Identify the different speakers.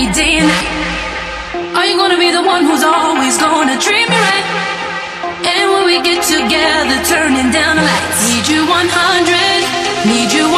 Speaker 1: day and night? Are you gonna be the one who's always gonna treat me right? And when we get together, turning down the lights. Need you 100, need you